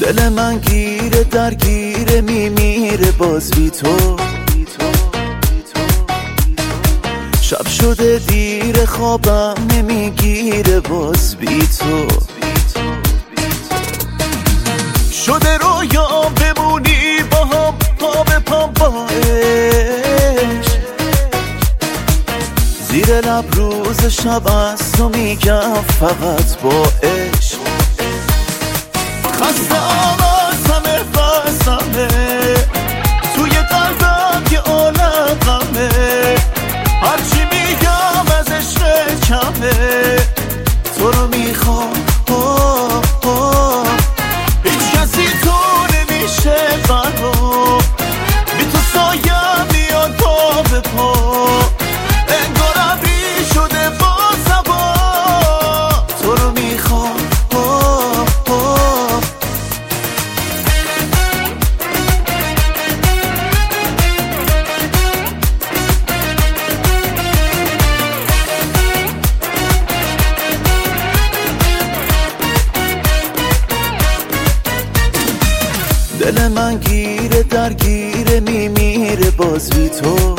دل من گیره درگیره میمیره باز بی تو. شب شده دیر خوابم نمیگیره باز بی تو. شده رویا بمونی با هم پا به پا با عشق. زیر لب روز شب از تو میگم فقط با عشق. خستم از همه بسمه توی قلبم یه عالم غمه. هرچی میگم از عشق کمه تو رو میخوام. هیچ کسی تو نمیشه قلبم بی تو سایم میاد پا به پا. انگار ابری شده با سبا تو رو میخوام. دل من گیره درگیره میمیره باز بی تو.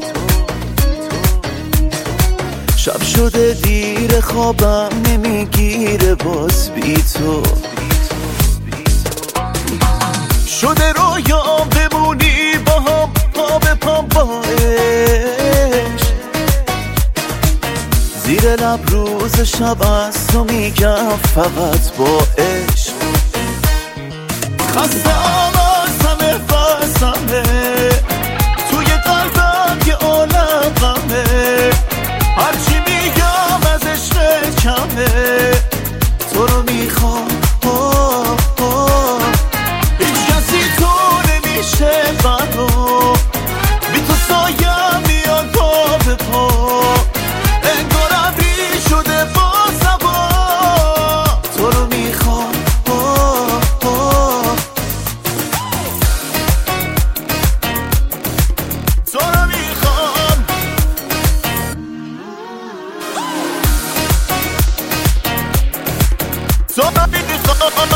شب شده دیر خوابم نمیگیره باز بی تو. شده رویا بمونی با هم پا به پا با عشق. زیر لب روز شب از تو میگم فقط با عشق. خستم از همه بسمه توی قلبم یه عالم غمه. هرچی میگم از عشق کمه تو رو میخوام. هیچ کسی تو نمیشه قلبم بی تو سایم میاد پا به پا. انگار ابری شده با سبا تو رو میخوام. So